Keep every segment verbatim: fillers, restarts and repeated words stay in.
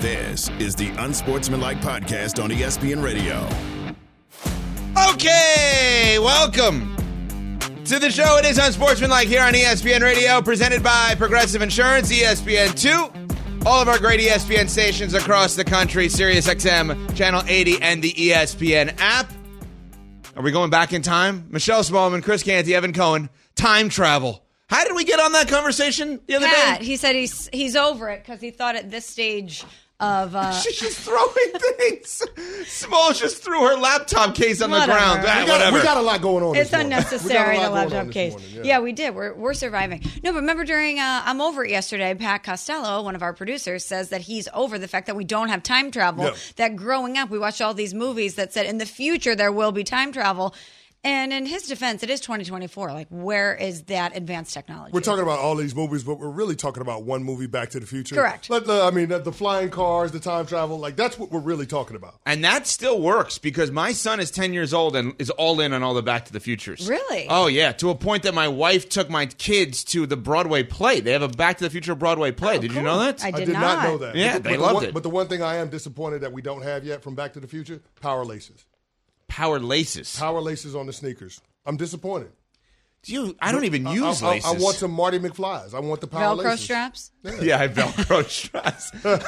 This is the Unsportsmanlike Podcast on E S P N Radio. Okay, welcome to the show. It is Unsportsmanlike here on E S P N Radio, presented by Progressive Insurance, E S P N two. All of our great E S P N stations across the country, Sirius X M, Channel eighty, and the E S P N app. Are we going back in time? Michelle Smallman, Chris Canty, Evan Cohen, time travel. How did we get on that conversation the other Pat, day? He said he's he's over it because he thought at this stage of... Uh, She's just throwing things. Small just threw her laptop case on Whatever. the ground. Ah, We got, whatever. we got a lot going on. It's this morning. unnecessary, We got the a lot going on laptop this case. morning, Yeah. yeah. we did. We're we're surviving. No, but remember during uh, I'm Over It yesterday, Pat Costello, one of our producers, says that he's over the fact that we don't have time travel. Yeah. That growing up, we watched all these movies that said in the future there will be time travel. And in his defense, it is twenty twenty-four. Like, where is that advanced technology? We're talking about all these movies, but we're really talking about one movie, Back to the Future. Correct. Like, uh, I mean, the, the flying cars, the time travel, like that's what we're really talking about. And that still works because my son is ten years old and is all in on all the Back to the Futures. Really? Oh, yeah. To a point that my wife took my kids to the Broadway play. They have a Back to the Future Broadway play. Oh, did you cool. know that? I I did did not, not. know that. Yeah, but the, they but loved the one, it. But the one thing I am disappointed that we don't have yet from Back to the Future, power laces. Power laces. Power laces on the sneakers. I'm disappointed. Do you? I don't even I- use I, I, laces. I want some Marty McFlys. I want the power Velcro laces. straps? Yeah, I Velcro straps.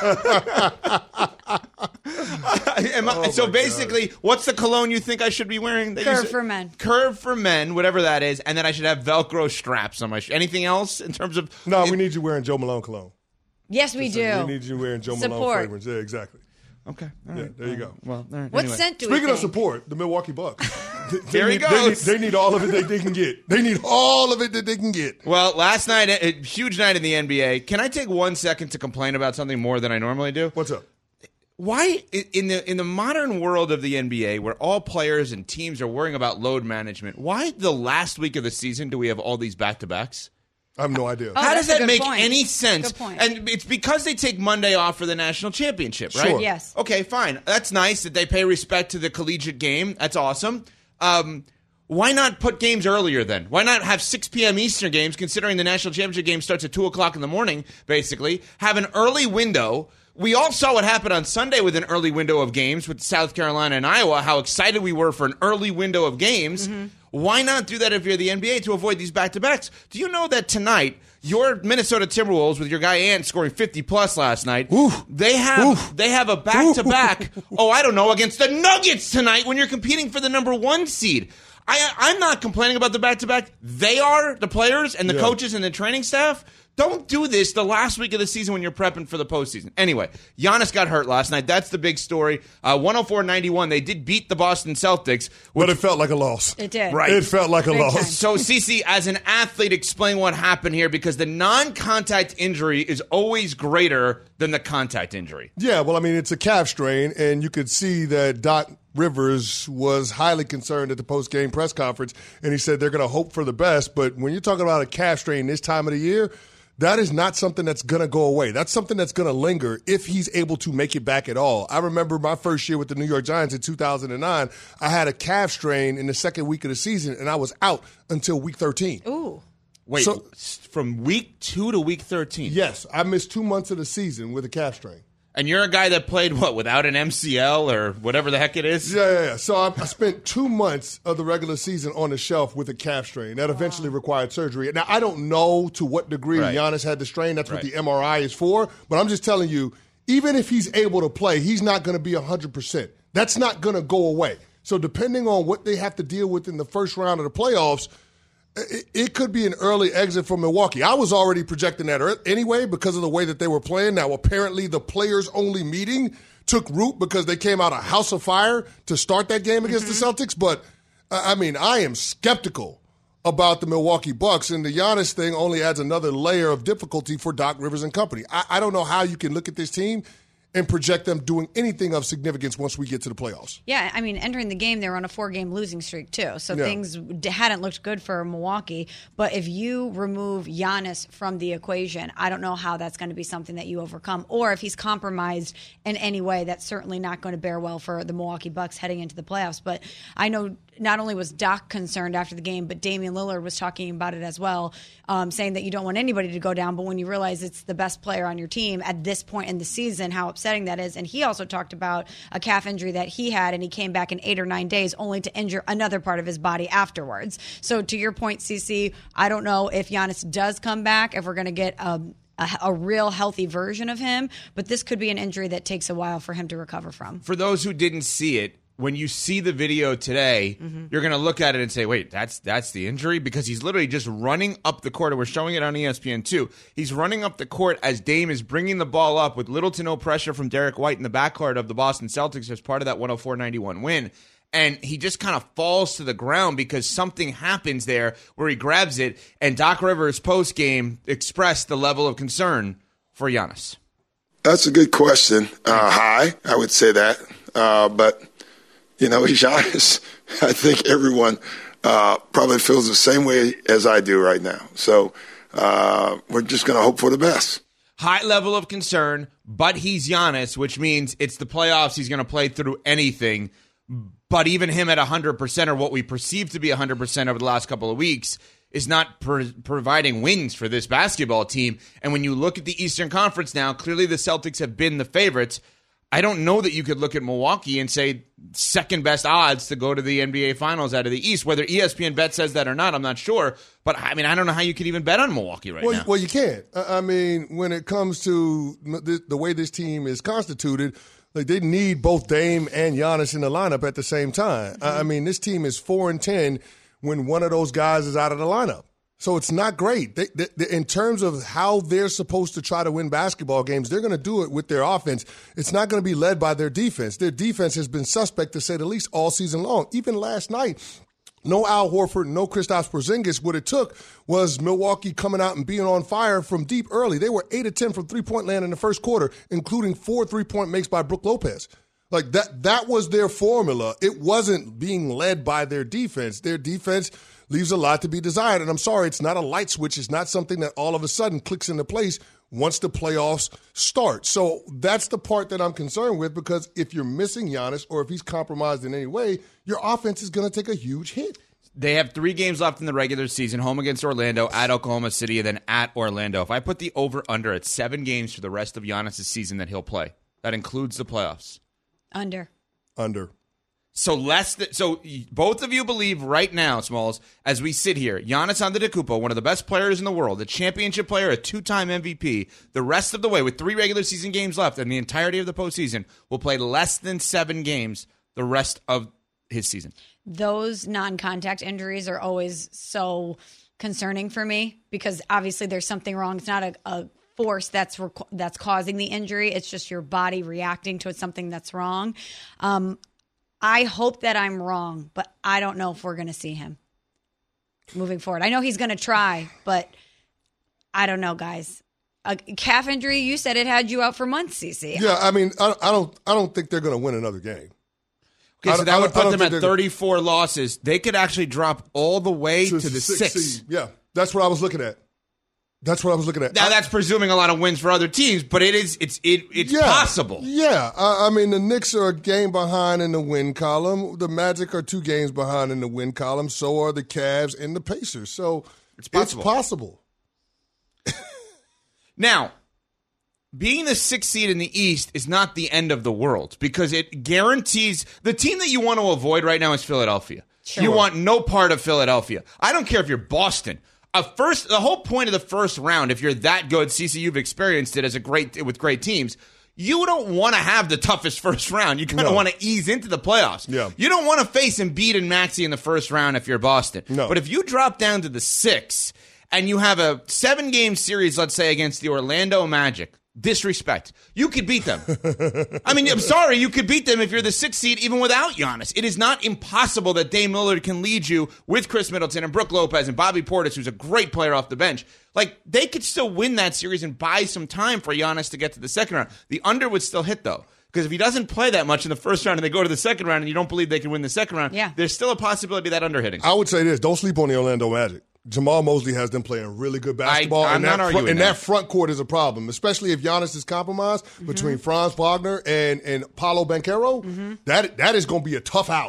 Am I- Oh, so my basically, what's the cologne you think I should be wearing? That you Curve said- for men. Curve for men, whatever that is, and then I should have Velcro straps on my. Sh- Anything else in terms of? No, we need you wearing Joe Malone cologne. Yes, we do. We need you wearing Joe Malone Support. fragrance. Yeah, exactly. Okay, all Yeah, right. there you go. Well, all right, What anyway. scent do we Speaking of think? support, the Milwaukee Bucks. They, they There he need, they need- goes. They need all of it that they can get. They need all of it that they can get. Well, last night, a a huge night in the N B A. Can I take one second to complain about something more than I normally do? What's up? Why i- in the in the modern world of the N B A, where all players and teams are worrying about load management, why the last week of the season do we have all these back to backs? I have no idea. Oh, How that's does a that good make point. any sense? Good point. And it's because they take Monday off for the national championship, right? Sure. Yes. Okay, fine. That's nice that they pay respect to the collegiate game. That's awesome. Um, why not put games earlier then? Why not have six p.m. Eastern games, considering the national championship game starts at two o'clock in the morning, basically? Have an early window. We all saw what happened on Sunday with an early window of games with South Carolina and Iowa, how excited we were for an early window of games. Mm-hmm. Why not do that if you're the N B A to avoid these back-to-backs? Do you know that tonight, your Minnesota Timberwolves with your guy Ant scoring fifty plus last night, Oof. they have Oof. they have a back-to-back, oh, I don't know, against the Nuggets tonight when you're competing for the number one seed. I, I'm not complaining about the back-to-back. They are, the players and the Yeah. coaches and the training staff. Don't do this the last week of the season when you're prepping for the postseason. Anyway, Giannis got hurt last night. That's the big story. Uh, one oh four ninety-one. They did beat the Boston Celtics. But it felt like a loss. It did. Right. It felt like a Big loss. time. So, Cece, as an athlete, explain what happened here, because the non-contact injury is always greater than the contact injury. Yeah, well, I mean, it's a calf strain, and you could see that Doc Rivers was highly concerned at the post-game press conference, and he said they're going to hope for the best. But when you're talking about a calf strain this time of the year, that is not something that's going to go away. That's something that's going to linger if he's able to make it back at all. I remember my first year with the New York Giants in two thousand nine. I had a calf strain in the second week of the season, and I was out until week thirteen. Ooh. Wait, So- s- from week two to week thirteen? Yes, I missed two months of the season with a calf strain. And you're a guy that played, what, without an M C L or whatever the heck it is? Yeah, yeah, yeah. So I, I spent two months of the regular season on the shelf with a calf strain that eventually required surgery. Now, I don't know to what degree Right. Giannis had the strain. That's Right. what the M R I is for. But I'm just telling you, even if he's able to play, he's not going to be one hundred percent. That's not going to go away. So depending on what they have to deal with in the first round of the playoffs, it, it could be an early exit from Milwaukee. I was already projecting that ear- anyway because of the way that they were playing. Now, apparently the players-only meeting took root because they came out a house of fire to start that game against Mm-hmm. the Celtics. But, uh, I mean, I am skeptical about the Milwaukee Bucks, and the Giannis thing only adds another layer of difficulty for Doc Rivers and company. I, I don't know how you can look at this team and project them doing anything of significance once we get to the playoffs. Yeah, I mean, entering the game, they were on a four-game losing streak, too. So Yeah. things d- hadn't looked good for Milwaukee. But if you remove Giannis from the equation, I don't know how that's going to be something that you overcome. Or if he's compromised in any way, that's certainly not going to bear well for the Milwaukee Bucks heading into the playoffs. But I know not only was Doc concerned after the game, but Damian Lillard was talking about it as well, um, saying that you don't want anybody to go down, but when you realize it's the best player on your team at this point in the season, how upsetting that is. And he also talked about a calf injury that he had, and he came back in eight or nine days only to injure another part of his body afterwards. So to your point, Cece, I don't know if Giannis does come back, if we're going to get um, a, a real healthy version of him, but this could be an injury that takes a while for him to recover from. For those who didn't see it, when you see the video today, mm-hmm. you're going to look at it and say, wait, that's that's the injury? Because he's literally just running up the court. And we're showing it on E S P N two. He's running up the court as Dame is bringing the ball up with little to no pressure from Derek White in the backcourt of the Boston Celtics as part of that one oh four ninety-one win. And he just kind of falls to the ground because something happens there where he grabs it. And Doc Rivers post-game expressed the level of concern for Giannis. That's a good question. Uh, high, I would say that. Uh, but... You know, Giannis, I think everyone uh, probably feels the same way as I do right now. So uh, we're just going to hope for the best. High level of concern, but he's Giannis, which means it's the playoffs. He's going to play through anything. But even him at one hundred percent, or what we perceive to be one hundred percent over the last couple of weeks, is not pro- providing wins for this basketball team. And when you look at the Eastern Conference now, clearly the Celtics have been the favorites. I don't know that you could look at Milwaukee and say second best odds to go to the N B A Finals out of the East. Whether E S P N Bet says that or not, I'm not sure. But, I mean, I don't know how you could even bet on Milwaukee right well, now. Well, you can't. I mean, when it comes to the, the way this team is constituted, like they need both Dame and Giannis in the lineup at the same time. Mm-hmm. I mean, this team is four and ten when one of those guys is out of the lineup. So it's not great. They, they, they, in terms of how they're supposed to try to win basketball games, they're going to do it with their offense. It's not going to be led by their defense. Their defense has been suspect, to say the least, all season long. Even last night, no Al Horford, no Kristaps Porzingis. What it took was Milwaukee coming out and being on fire from deep early. They were eight of ten from three-point land in the first quarter, including four three-point makes by Brook Lopez. Like that, that was their formula. It wasn't being led by their defense. Their defense leaves a lot to be desired. And I'm sorry, it's not a light switch. It's not something that all of a sudden clicks into place once the playoffs start. So that's the part that I'm concerned with, because if you're missing Giannis or if he's compromised in any way, your offense is going to take a huge hit. They have three games left in the regular season, home against Orlando, at Oklahoma City, and then at Orlando. If I put the over-under at seven games for the rest of Giannis' season that he'll play, that includes the playoffs. Under. Under. So less th- so both of you believe right now, Smalls, as we sit here, Giannis Antetokounmpo, one of the best players in the world, a championship player, a two-time M V P, the rest of the way with three regular season games left and the entirety of the postseason, will play less than seven games the rest of his season. Those non-contact injuries are always so concerning for me because obviously there's something wrong. It's not a, a force that's rec- that's causing the injury. It's just your body reacting to something that's wrong. Um, I hope that I'm wrong, but I don't know if we're going to see him moving forward. I know he's going to try, but I don't know, guys. A calf injury, you said it had you out for months, Cece. Yeah, I mean, I, I don't I don't think they're going to win another game. Okay, so that would put them at thirty-four losses. They could actually drop all the way to, to the six. six. Yeah, that's what I was looking at. That's what I was looking at. Now, that's presuming a lot of wins for other teams, but it is it's it it's yeah, possible. Yeah, I, I mean, the Knicks are a game behind in the win column. The Magic are two games behind in the win column. So are the Cavs and the Pacers. So it's possible. It's possible. Now, being the sixth seed in the East is not the end of the world because it guarantees the team that you want to avoid right now is Philadelphia. Sure. You want no part of Philadelphia. I don't care if you're Boston. A first, the whole point of the first round, if you're that good, Cece, you've experienced it as a great with great teams. You don't want to have the toughest first round. You kind of no. want to ease into the playoffs. Yeah. You don't want to face Embiid and Maxey in the first round if you're Boston. No. But if you drop down to the six and you have a seven-game series, let's say, against the Orlando Magic, disrespect. You could beat them. I mean, I'm sorry, you could beat them if you're the sixth seed even without Giannis. It is not impossible that Dame Lillard can lead you with Chris Middleton and Brook Lopez and Bobby Portis, who's a great player off the bench. Like, they could still win that series and buy some time for Giannis to get to the second round. The under would still hit, though. Because if he doesn't play that much in the first round and they go to the second round and you don't believe they can win the second round, yeah. there's still a possibility of that under hitting. I would say this. Don't sleep on the Orlando Magic. Jamal Mosley has them playing really good basketball, I, I'm and, not that, arguing fr- and that. that front court is a problem, especially if Giannis is compromised mm-hmm. between Franz Wagner and, and Paolo Banchero. Mm-hmm. That that is going to be a tough out.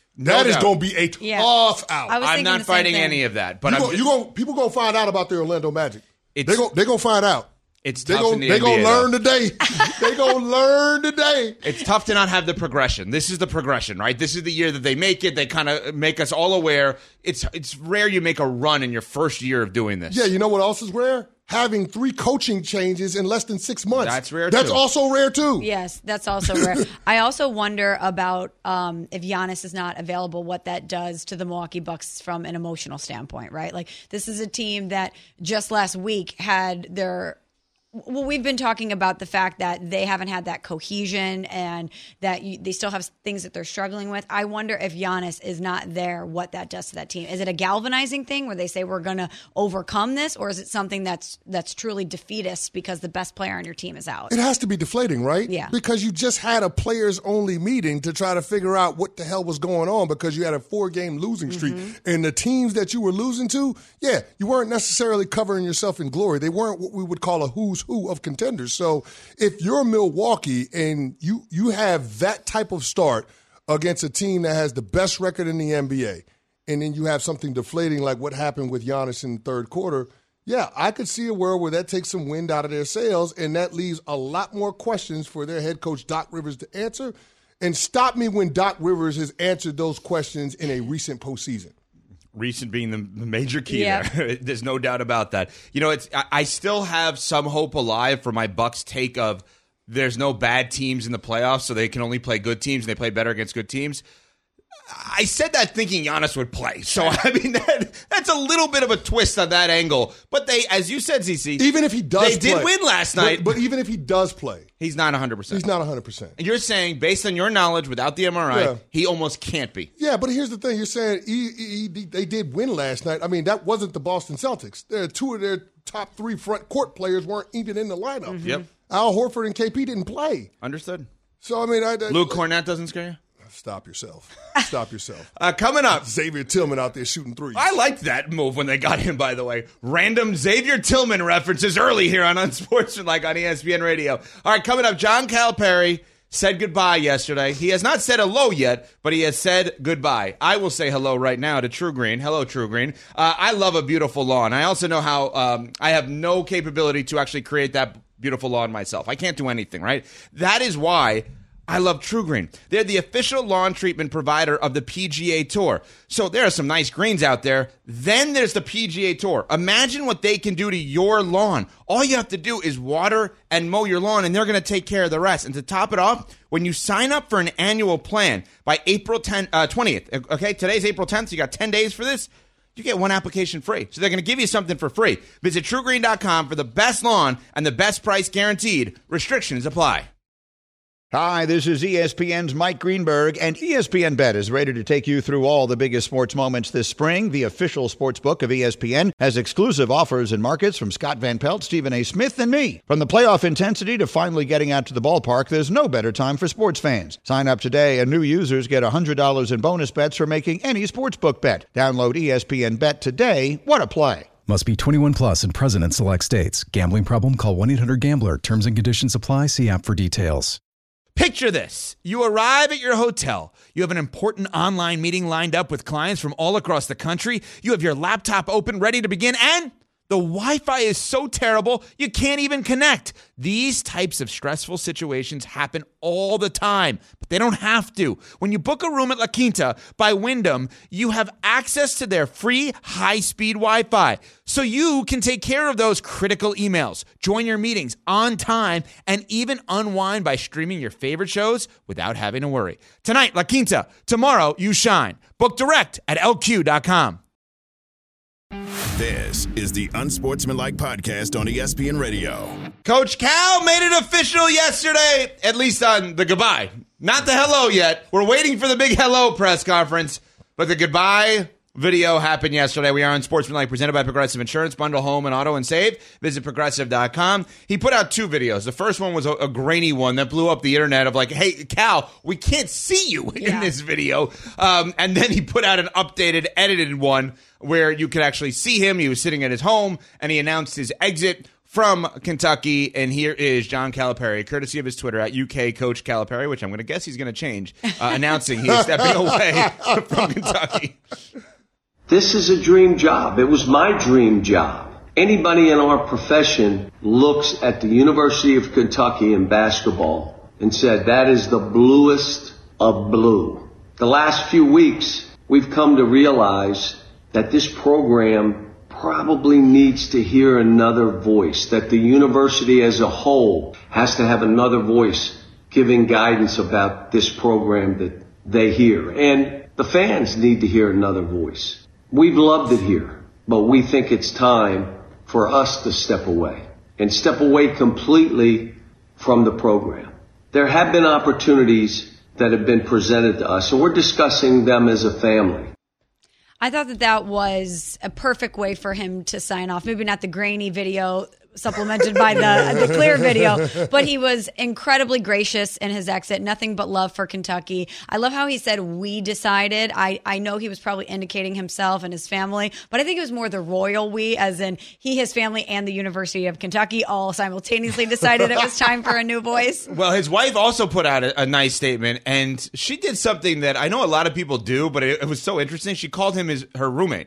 That no is doubt. going to be a tough Yeah. out. I was I'm thinking not the same fighting thing. any of that. But you I'm gonna, you gonna, people going to find out about the Orlando Magic. It's- They're going they to find out. It's They're tough going in the they N B A, gonna learn though. today. They're going to learn today. It's tough to not have the progression. This is the progression, right? This is the year that they make it. They kind of make us all aware. It's it's rare you make a run in your first year of doing this. Yeah, you know what else is rare? Having three coaching changes in less than six months. That's rare, That's too. also rare, too. Yes, that's also rare. I also wonder about um, if Giannis is not available, what that does to the Milwaukee Bucks from an emotional standpoint, right? Like, this is a team that just last week had their well, we've been talking about the fact that they haven't had that cohesion and that you, they still have things that they're struggling with. I wonder if Giannis is not there, what that does to that team. Is it a galvanizing thing where they say we're going to overcome this, or is it something that's that's truly defeatist because the best player on your team is out? It has to be deflating, right? Yeah. Because you just had a players-only meeting to try to figure out what the hell was going on because you had a four-game losing streak. Mm-hmm. And the teams that you were losing to, yeah, you weren't necessarily covering yourself in glory. They weren't what we would call a who's who of contenders. So if you're Milwaukee and you you have that type of start against a team that has the best record in the N B A, and then you have something deflating like what happened with Giannis in the third quarter, yeah, I could see a world where that takes some wind out of their sails, and that leaves a lot more questions for their head coach, Doc Rivers, to answer. And stop me when Doc Rivers has answered those questions in a recent postseason. Recent being the major key Yeah. there. There's no doubt about that. You know, it's I, I still have some hope alive for my Bucks take of there's no bad teams in the playoffs, so they can only play good teams, and they play better against good teams. I said that thinking Giannis would play. So, I mean, that, that's a little bit of a twist on that angle. But they, as you said, Z C, Even if he does they play. did win last But- night. But, even if he does play, he's not one hundred percent. he's not one hundred percent. And you're saying, based on your knowledge, without the M R I, Yeah. he almost can't be. Yeah, but here's the thing. You're saying he, he, he, they did win last night. I mean, that wasn't the Boston Celtics. There, two of their top three front court players weren't even in the lineup. Mm-hmm. Yep. Al Horford and K P didn't play. Understood. So, I mean, I, I, Luke Cornett doesn't scare you? Stop yourself. Stop yourself. Uh, coming up. Xavier Tillman out there shooting threes. I liked that move when they got him, by the way. Random Xavier Tillman references early here on Unsportsmanlike on E S P N Radio. All right, coming up, John Calipari said goodbye yesterday. He has not said hello yet, but he has said goodbye. I will say hello right now to True Green. Hello, True Green. Uh, I love a beautiful lawn. I also know how um, I have no capability to actually create that beautiful lawn myself. I can't do anything, right? That is why I love True Green. They're the official lawn treatment provider of the P G A Tour. So there are some nice greens out there. Then there's the P G A Tour. Imagine what they can do to your lawn. All you have to do is water and mow your lawn, and they're going to take care of the rest. And to top it off, when you sign up for an annual plan by April tenth, uh, twentieth, okay, today's April tenth, so you got ten days for this, you get one application free. So they're going to give you something for free. Visit true green dot com for the best lawn and the best price guaranteed. Restrictions apply. Hi, this is E S P N's Mike Greenberg, and E S P N Bet is ready to take you through all the biggest sports moments this spring. The official sports book of E S P N has exclusive offers and markets from Scott Van Pelt, Stephen A. Smith, and me. From the playoff intensity to finally getting out to the ballpark, there's no better time for sports fans. Sign up today, and new users get one hundred dollars in bonus bets for making any sportsbook bet. Download E S P N Bet today. What a play. Must be twenty-one plus and present in select states. Gambling problem? Call one eight hundred gambler. Terms and conditions apply. See app for details. Picture this. You arrive at your hotel. You have an important online meeting lined up with clients from all across the country. You have your laptop open, ready to begin, and the Wi-Fi is so terrible, you can't even connect. These types of stressful situations happen all the time, but they don't have to. When you book a room at La Quinta by Wyndham, you have access to their free high-speed Wi-Fi, so you can take care of those critical emails, join your meetings on time, and even unwind by streaming your favorite shows without having to worry. Tonight, La Quinta. Tomorrow, you shine. Book direct at L Q dot com. This is the Unsportsmanlike Podcast on E S P N Radio. Coach Cal made it official yesterday, at least on the goodbye. Not the hello yet. We're waiting for the big hello press conference, but the goodbye video happened yesterday. We are on Sportsmanlike, presented by Progressive Insurance. Bundle home and auto and save. Visit progressive dot com. He put out two videos. The first one was a, a grainy one that blew up the internet of like, hey, Cal, we can't see you in Yeah. this video. Um, and then he put out an updated, edited one where you could actually see him. He was sitting at his home, and he announced his exit from Kentucky, and here is John Calipari, courtesy of his Twitter at U K Coach Calipari, which I'm going to guess he's going to change, uh, announcing he is stepping away from Kentucky. This is a dream job. It was my dream job. Anybody in our profession looks at the University of Kentucky in basketball and said, that is the bluest of blue. The last few weeks, we've come to realize that this program probably needs to hear another voice, that the university as a whole has to have another voice giving guidance about this program that they hear. And the fans need to hear another voice. We've loved it here, but we think it's time for us to step away and step away completely from the program. There have been opportunities that have been presented to us, and we're discussing them as a family. I thought that that was a perfect way for him to sign off. Maybe not the grainy video supplemented by the, the clear video, but he was incredibly gracious in his exit. Nothing but love for Kentucky. I love how he said, we decided. I, I know he was probably indicating himself and his family, but I think it was more the royal we, as in he, his family, and the University of Kentucky all simultaneously decided it was time for a new voice. Well, his wife also put out a, a nice statement, and she did something that I know a lot of people do, but it, it was so interesting. She called him his her roommate.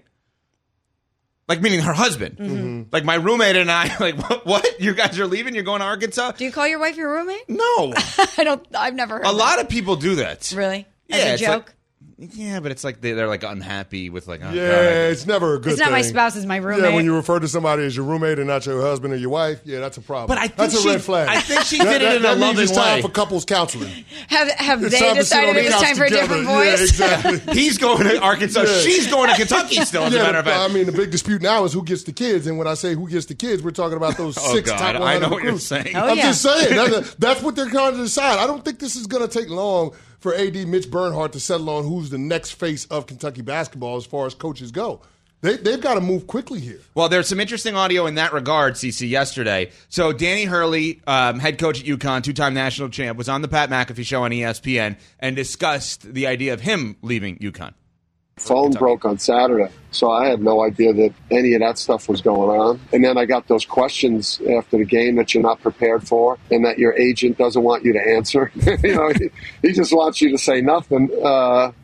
Like, meaning her husband. Mm-hmm. Like, my roommate and I, like, what, what? You guys are leaving? You're going to Arkansas? Do you call your wife your roommate? No. I don't, I've never heard A that. lot of people do that. Really? As yeah, a joke? Like, yeah, but it's like they, they're, like, unhappy with, like, oh, yeah, God. it's never a good It's not thing. my spouse, it's my roommate. Yeah, when you refer to somebody as your roommate and not your husband or your wife, yeah, that's a problem. But I think that's a she- red flag. I think she That- did it that- in that a means loving it's time way. for couples counseling. Have have It's they time to sit on decided the it was couch time for a together. different Yeah, voice? exactly. He's going to Arkansas. Yeah. She's going to Kentucky still, as Yeah, a matter of fact. I mean, the big dispute now is who gets the kids. And when I say who gets the kids, we're talking about those Oh, six God, top I one hundred know what you're recruits. saying. Oh, I'm yeah. just saying. That's, that's what they're trying to decide. I don't think this is going to take long for A D Mitch Bernhardt to settle on who's the next face of Kentucky basketball as far as coaches go. They, they've got to move quickly here. Well, there's some interesting audio in that regard, CeCe, yesterday. So Danny Hurley, um, head coach at UConn, two-time national champ, was on the Pat McAfee show on E S P N and discussed the idea of him leaving UConn. Phone broke on Saturday, so I had no idea that any of that stuff was going on. And then I got those questions after the game that you're not prepared for and that your agent doesn't want you to answer. you know, he, he just wants you to say nothing. Uh,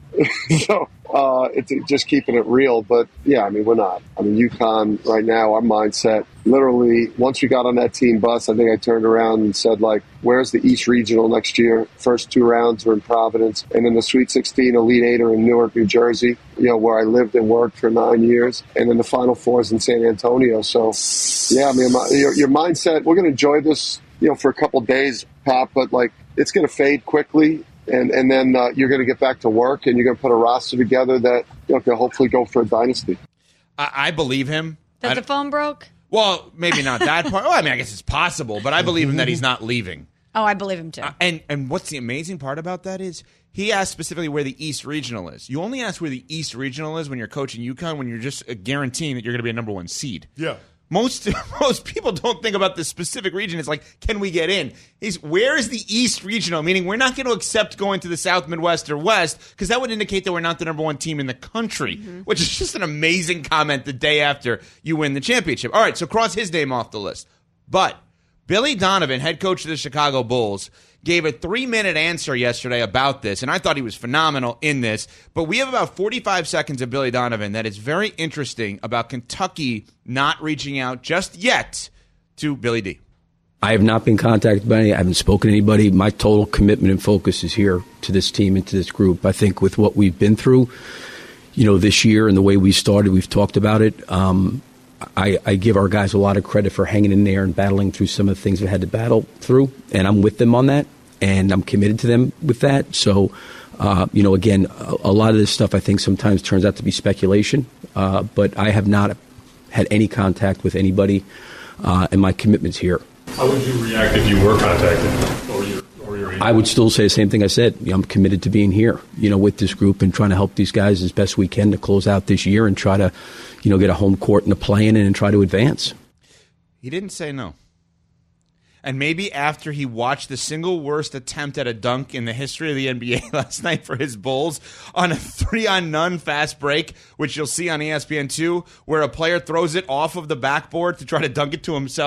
so uh, it's just keeping it real. But, yeah, I mean, we're not. I mean, UConn right now, our mindset, literally, once we got on that team bus, I think I turned around and said, like, where's the East Regional next year? First two rounds are in Providence. And then the Sweet sixteen, Elite Eight are in Newark, New Jersey, you know, where I lived and worked for nine years. And then the Final Four is in San Antonio. So, yeah, I mean, my, your, your mindset, we're going to enjoy this, you know, for a couple days, Pop, but, like, it's going to fade quickly. And and then uh, you're going to get back to work, and you're going to put a roster together that, you know, can hopefully go for a dynasty. I, I believe him. That I, the phone broke? well, maybe not that part. Well, I mean, I guess it's possible, but I believe him that he's not leaving. Oh, I believe him too. Uh, and and what's the amazing part about that is he asked specifically where the East Regional is. You only ask where the East Regional is when you're coaching UConn, when you're just uh, guaranteeing that you're going to be a number one seed. Yeah. Most most people don't think about this specific region. It's like, can we get in? He's, where is the East Regional? Meaning we're not going to accept going to the South, Midwest, or West, because that would indicate that we're not the number one team in the country, mm-hmm. which is just an amazing comment the day after you win the championship. All right, so cross his name off the list. But Billy Donovan, head coach of the Chicago Bulls, gave a three-minute answer yesterday about this, and I thought he was phenomenal in this. But we have about forty-five seconds of Billy Donovan that is very interesting about Kentucky not reaching out just yet to Billy D. I have not been contacted by any. I haven't spoken to anybody. My total commitment and focus is here to this team and to this group. I think with what we've been through, you know, this year and the way we started, we've talked about it. Um, I, I give our guys a lot of credit for hanging in there and battling through some of the things we had to battle through, and I'm with them on that, and I'm committed to them with that. So, uh, you know, again, a, a lot of this stuff I think sometimes turns out to be speculation, uh, but I have not had any contact with anybody, uh, and my commitment's here. How would you react if you were contacted or your, or your agent? I would still say the same thing I said. You know, I'm committed to being here, you know, with this group and trying to help these guys as best we can to close out this year and try to, you know, get a home court in the play-in and try to advance. He didn't say no. And maybe after he watched the single worst attempt at a dunk in the history of the N B A last night for his Bulls on a three-on-none fast break, which you'll see on E S P N two, where a player throws it off of the backboard to try to dunk it to himself.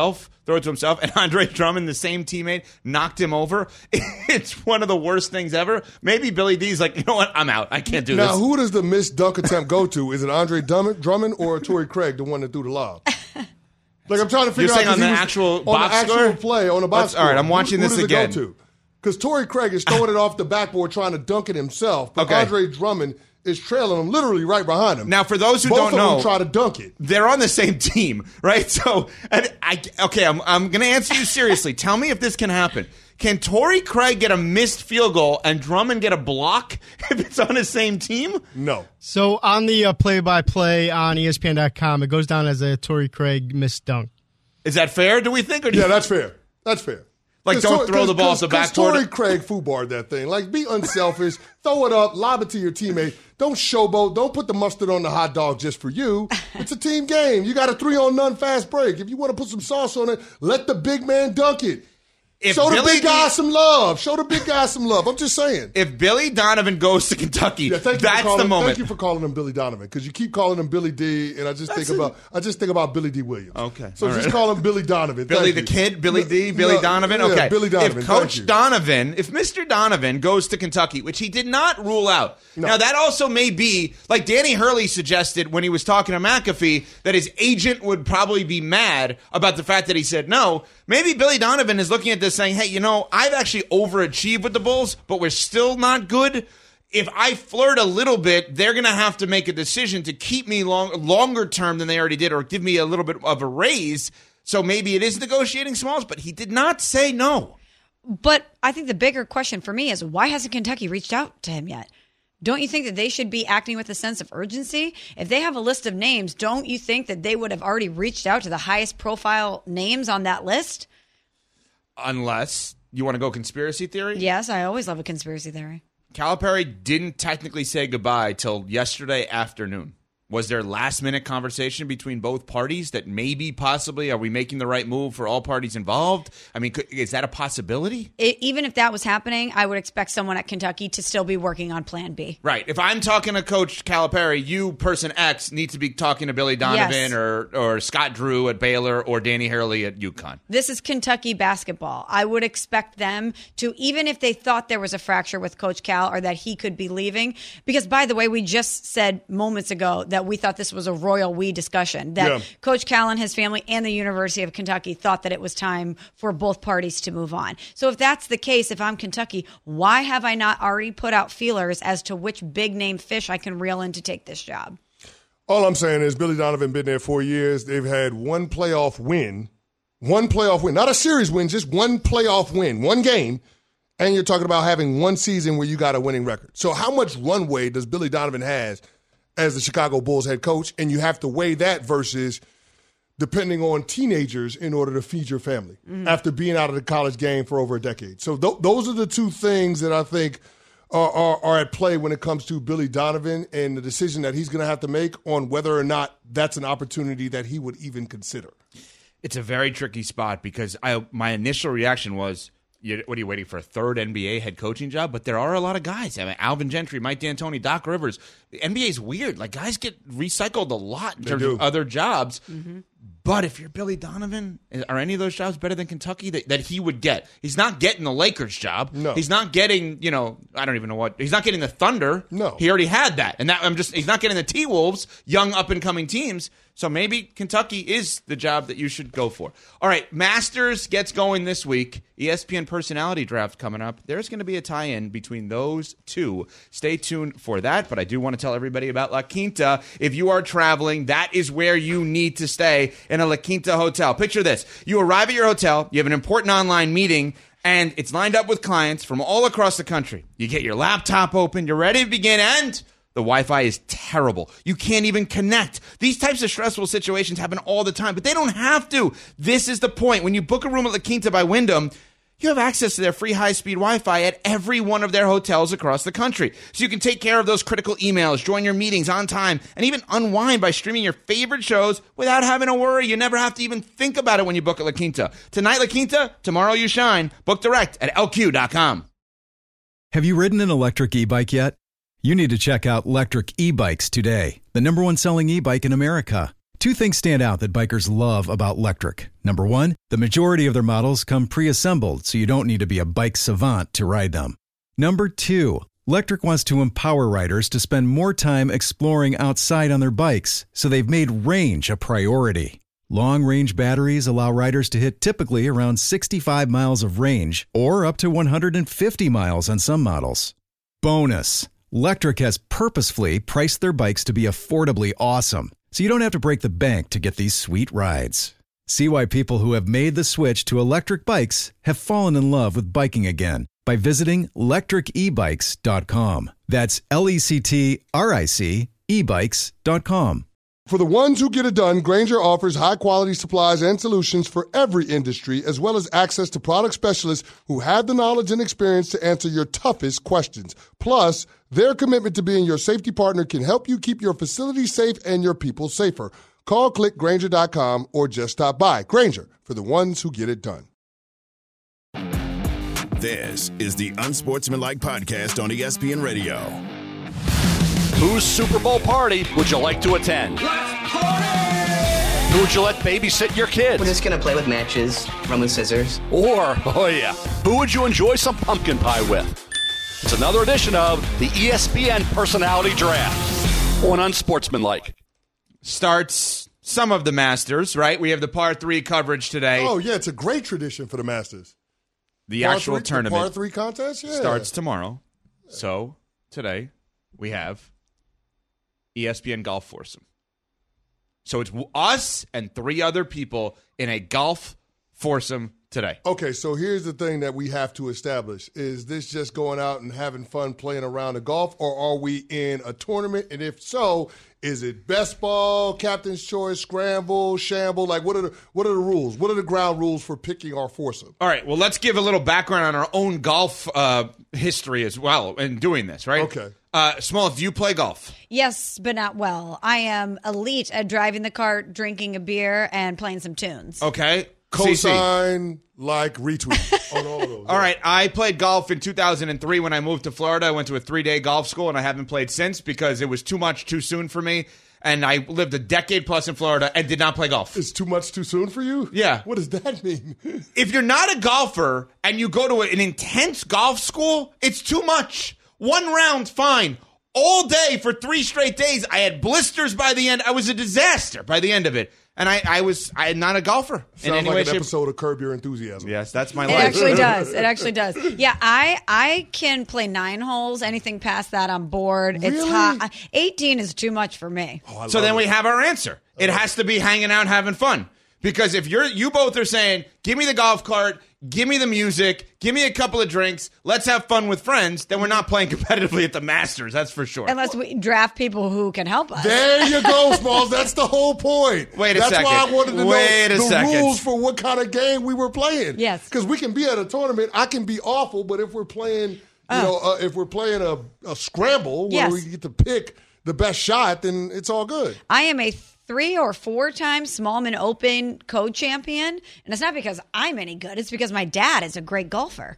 throw it to himself, and Andre Drummond, the same teammate, knocked him over. It's one of the worst things ever. Maybe Billy D's like, you know what, I'm out. I can't do now, this. Now, who does the missed dunk attempt go to? Is it Andre Drummond or Torrey Craig, the one that threw the lob? Like, I'm trying to figure You're out. saying on the was, actual on box the actual score? play, on the box Let's, score. All right, I'm watching who, this who again. Because Torrey Craig is throwing it off the backboard trying to dunk it himself, but Okay. Andre Drummond is trailing him literally right behind him. Now, for those who Both don't of know, them try to dunk it. They're on the same team, right? So, and I okay, I'm I'm going to answer you seriously. Tell me if this can happen. Can Torrey Craig get a missed field goal and Drummond get a block if it's on the same team? No. So on the uh, play-by-play on E S P N dot com, it goes down as a Torrey Craig missed dunk. Is that fair? Do we think? Or do Yeah, you- that's fair. That's fair. Like, don't throw the ball off the backboard. Torrey Craig footballed that thing. Like, be unselfish. Throw it up. Lob it to your teammate. Don't showboat. Don't put the mustard on the hot dog just for you. It's a team game. You got a three-on-none fast break. If you want to put some sauce on it, let the big man dunk it. If Show the Billy big guy D- some love. Show the big guy some love. I'm just saying. If Billy Donovan goes to Kentucky, Yeah, thank you that's for calling, the moment. Thank you for calling him Billy Donovan because you keep calling him Billy D, and I just That's think a- about I just think about Billy D. Williams. Okay, so all just right. call him Billy Donovan. Billy Thank the you. Kid, Billy No, D, Billy no, Donovan. yeah, Okay, Billy Donovan. If thank Coach you. Donovan, if Mister Donovan goes to Kentucky, which he did not rule out, No. now that also may be like Danny Hurley suggested when he was talking to McAfee that his agent would probably be mad about the fact that he said no. Maybe Billy Donovan is looking at this saying, hey, you know, I've actually overachieved with the Bulls, but we're still not good. If I flirt a little bit, they're going to have to make a decision to keep me long, longer term than they already did or give me a little bit of a raise. So maybe it is negotiating smalls, but he did not say no. But I think the bigger question for me is why hasn't Kentucky reached out to him yet? Don't you think that they should be acting with a sense of urgency? If they have a list of names, don't you think that they would have already reached out to the highest profile names on that list? Unless you want to go conspiracy theory? Yes, I always love a conspiracy theory. Calipari didn't technically say goodbye till yesterday afternoon. Was there last minute conversation between both parties that maybe, possibly, are we making the right move for all parties involved? I mean, could, is that a possibility? It, even if that was happening, I would expect someone at Kentucky to still be working on Plan B. Right. If I'm talking to Coach Calipari, you, person X, need to be talking to Billy Donovan Yes. or, or Scott Drew at Baylor or Danny Hurley at UConn. This is Kentucky basketball. I would expect them to, even if they thought there was a fracture with Coach Cal or that he could be leaving, because, by the way, we just said moments ago that we thought this was a royal we discussion, that Yeah. Coach Cal and his family and the University of Kentucky thought that it was time for both parties to move on. So if that's the case, if I'm Kentucky, why have I not already put out feelers as to which big name fish I can reel in to take this job? All I'm saying is Billy Donovan been there four years. They've had one playoff win, one playoff win, not a series win, just one playoff win, one game. And you're talking about having one season where you got a winning record. So how much runway does Billy Donovan has as the Chicago Bulls head coach? And you have to weigh that versus depending on teenagers in order to feed your family mm. after being out of the college game for over a decade. So th- those are the two things that I think are, are, are at play when it comes to Billy Donovan and the decision that he's going to have to make on whether or not that's an opportunity that he would even consider. It's a very tricky spot because I my initial reaction was, You, what are you waiting for, a third N B A head coaching job? But there are a lot of guys. I mean, Alvin Gentry, Mike D'Antoni, Doc Rivers. The N B A is weird. Like, guys get recycled a lot in They terms do. of other jobs. Mm-hmm. But if you're Billy Donovan, are any of those jobs better than Kentucky that, that he would get? He's not getting the Lakers job. No. He's not getting, you know, I don't even know what. He's not getting the Thunder. No. He already had that. And that I'm just, he's not getting the T-Wolves, young up-and-coming teams. So maybe Kentucky is the job that you should go for. All right, Masters gets going this week. E S P N personality draft coming up. There's going to be a tie-in between those two. Stay tuned for that, but I do want to tell everybody about La Quinta. If you are traveling, that is where you need to stay, in a La Quinta hotel. Picture this. You arrive at your hotel, you have an important online meeting, and it's lined up with clients from all across the country. You get your laptop open, you're ready to begin, and the Wi-Fi is terrible. You can't even connect. These types of stressful situations happen all the time, but they don't have to. This is the point. When you book a room at La Quinta by Wyndham, you have access to their free high-speed Wi-Fi at every one of their hotels across the country. So you can take care of those critical emails, join your meetings on time, and even unwind by streaming your favorite shows without having to worry. You never have to even think about it when you book at La Quinta. Tonight, La Quinta, tomorrow you shine. Book direct at L Q dot com. Have you ridden an electric e-bike yet? You need to check out Electric E-Bikes today, the number one selling e-bike in America. Two things stand out that bikers love about Lectric. Number one, the majority of their models come pre-assembled, so you don't need to be a bike savant to ride them. Number two, Lectric wants to empower riders to spend more time exploring outside on their bikes, so they've made range a priority. Long-range batteries allow riders to hit typically around sixty-five miles of range, or up to one hundred fifty miles on some models. Bonus, Lectric has purposefully priced their bikes to be affordably awesome, so you don't have to break the bank to get these sweet rides. See why people who have made the switch to electric bikes have fallen in love with biking again by visiting lectric e bikes dot com. That's L E C T R I C e bikes dot com. For the ones who get it done, Grainger offers high-quality supplies and solutions for every industry, as well as access to product specialists who have the knowledge and experience to answer your toughest questions. Plus, their commitment to being your safety partner can help you keep your facility safe and your people safer. Call click grainger dot com or just stop by. Grainger, for the ones who get it done. This is the Unsportsmanlike Podcast on E S P N Radio. Whose Super Bowl party would you like to attend? Let's party! Who would you let babysit your kids? We're just going to play with matches, run with scissors. Or, oh yeah, who would you enjoy some pumpkin pie with? It's another edition of the E S P N Personality Draft on Unsportsmanlike. Starts some of the Masters, right? We have the par three coverage today. Oh, yeah, it's a great tradition for the Masters. The par actual three, tournament. The par three contest, yeah. Starts tomorrow. So, today, we have E S P N Golf Foursome. So it's us and three other people in a golf foursome today. Okay, so here's the thing that we have to establish. Is this just going out and having fun playing around the golf, or are we in a tournament? And if so, is it best ball, captain's choice, scramble, shamble? Like, what are the what are the rules? What are the ground rules for picking our foursome? All right, well, let's give a little background on our own golf uh, history as well in doing this, right? Okay. Uh, Smalls, do you play golf? Yes, but not well. I am elite at driving the cart, drinking a beer, and playing some tunes. Okay. Cosign, like, retweet on all of those. All right, I played golf in two thousand three when I moved to Florida. I went to a three-day golf school, and I haven't played since because it was too much too soon for me. And I lived a decade plus in Florida and did not play golf. It's too much too soon for you? Yeah. What does that mean? If you're not a golfer and you go to an intense golf school, it's too much. One round, fine. All day for three straight days, I had blisters by the end. I was a disaster by the end of it. And I, I was I not a golfer. Sounds in any like way, an shape. episode of Curb Your Enthusiasm. Yes, that's my It life. actually does. It actually does. Yeah, I I can play nine holes. Anything past that, I'm bored. It's Really? hot. eighteen is too much for me. Oh, So then we have our answer. It has to be hanging out, having fun. Because if you're you both are saying, give me the golf cart, give me the music, give me a couple of drinks, let's have fun with friends, then we're not playing competitively at the Masters, that's for sure. Unless we draft people who can help us. There you go, Smalls. That's the whole point. Wait a That's second. why I wanted to Wait know a the second. rules for what kind of game we were playing. Yes. Because we can be at a tournament, I can be awful, but if we're playing, you Oh. know, uh, if we're playing a, a scramble where Yes. we get to pick the best shot, then it's all good. I am a three or four time Smallman Open co-champion, and it's not because I'm any good. It's because my dad is a great golfer.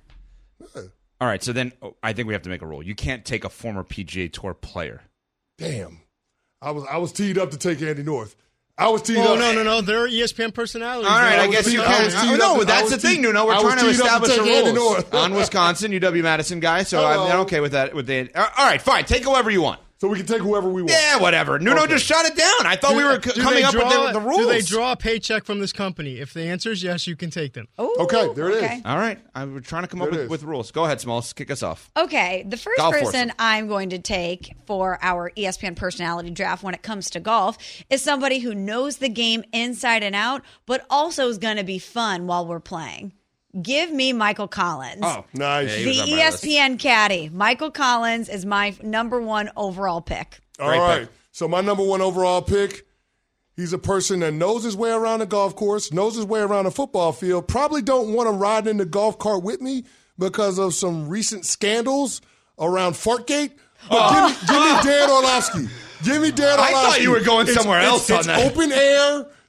All right, so then oh, I think we have to make a rule. You can't take a former P G A Tour player. Damn. I was I was teed up to take Andy North. I was teed Oh, up. no, no, no. They're E S P N personalities. All right, They're- I guess you I can. was teed Oh, up no, to- I that's was the thing, teed- Nuno. We're I was trying to teed up to establish take the Andy rules North. on Wisconsin, U W Madison guy. So I'm, Hello. I'm okay with that. With the all right, fine. Take whoever you want. So we can take whoever we want. Yeah, whatever. Nuno Okay. just shot it down. I thought Do- we were c- do coming they up draw- with the, the rules. Do they draw a paycheck from this company? If the answer is yes, you can take them. Ooh, Okay, there it is. okay. All right, I, we're trying to come up There it with, is. with rules. Go ahead, Smalls. Kick us off. Okay, the first Golf person foursome. I'm going to take for our E S P N personality draft when it comes to golf is somebody who knows the game inside and out, but also is going to be fun while we're playing. Give me Michael Collins. Oh, Nice. Yeah, he the was on my E S P N list. caddy. Michael Collins is my number one overall pick. All Great right. pick. So my number one overall pick, he's a person that knows his way around the golf course, knows his way around a football field, probably don't want to ride in the golf cart with me because of some recent scandals around Fartgate. But give me, give me Dan Orlovsky. Give me Dan Orlovsky. I thought you were going It's- somewhere it's- else on it's that. open air.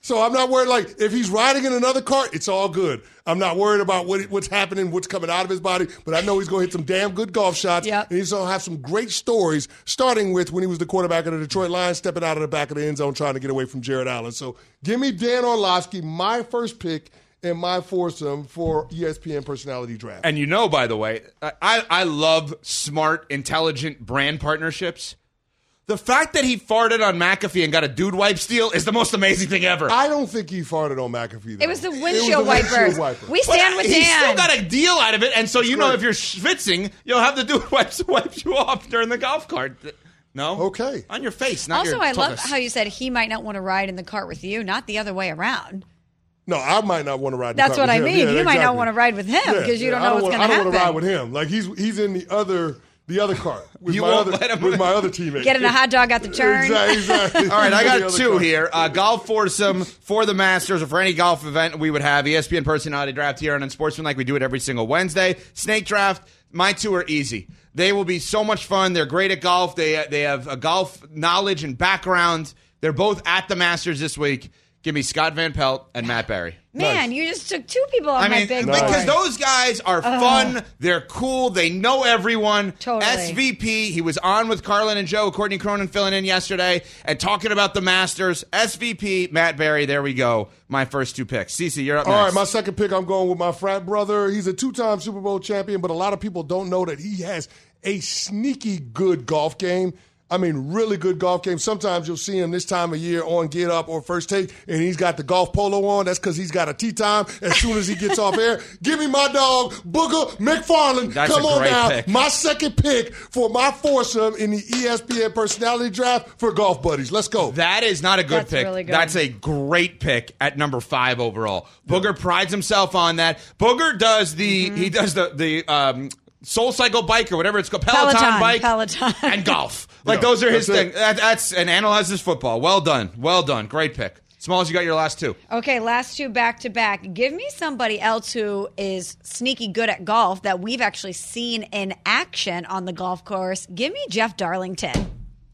So I'm not worried, like, if he's riding in another cart, it's all good. I'm not worried about what what's happening, what's coming out of his body, but I know he's going to hit some damn good golf shots, yep. and he's going to have some great stories, starting with when he was the quarterback of the Detroit Lions, stepping out of the back of the end zone trying to get away from Jared Allen. So give me Dan Orlovsky, my first pick, and my foursome for E S P N Personality Draft. And you know, by the way, I, I love smart, intelligent brand partnerships. The fact that he farted on McAfee and got a dude wipe steal is the most amazing thing ever. I don't think he farted on McAfee, though. It was the windshield, was the wipers. windshield wiper. We stand but with he Dan. He still got a deal out of it, and so That's you know great. if you're schwitzing, you'll have the dude wipes wipe you off during the golf cart. No? Okay. On your face, not also, your I love tuchus. how you said he might not want to ride in the cart with you, not the other way around. No, I might not want to ride in the That's cart what with I him. mean. Yeah, you might exactly. not want to ride with him Yeah, because you yeah, don't I know what's wanna- going to I happen. don't want to ride with him. Like, he's he's in the other the other cart with, You my won't other, let him- with my other teammates. Getting a hot dog at the turn. Exactly. exactly. All right, I The got other two cart. here. Uh, golf foursome for the Masters or for any golf event we would have. E S P N Personality Draft here on Unsportsmanlike. We do it every single Wednesday. Snake Draft. My two are easy. They will be so much fun. They're great at golf. They they have a golf knowledge and background. They're both at the Masters this week. Give me Scott Van Pelt and Matt Barry. Man, you just took two people off I my mean, big because board. those guys are fun. They're cool. They know everyone. Totally. S V P, he was on with Carlin and Joe, Courtney Cronin filling in yesterday, and talking about the Masters. S V P, Matt Barry, there we go. My first two picks. Cece, you're up All next. right, my second pick, I'm going with my frat brother. He's a two-time Super Bowl champion, but a lot of people don't know that he has a sneaky good golf game. I mean, really good golf game. Sometimes you'll see him this time of year on Get Up or First Take, and he's got the golf polo on. That's because he's got a tee time as soon as he gets off air. Give me my dog, Booger McFarland. That's Come a on great now. pick. My second pick for my foursome in the E S P N Personality Draft for Golf Buddies. Let's go. That is not a good That's pick. really good. That's a great pick at number five overall. Booger prides himself on that. Booger does the Mm-hmm. he does the the um, Soul Cycle bike or whatever it's called, Peloton, Peloton, bike, Peloton. and golf. Like Yeah, those are his that's thing. it. That, that's and analyzes football. Well done, well done. Great pick. Smalls, you got your last two. Okay, last two back to back. Give me somebody else who is sneaky good at golf that we've actually seen in action on the golf course. Give me Jeff Darlington.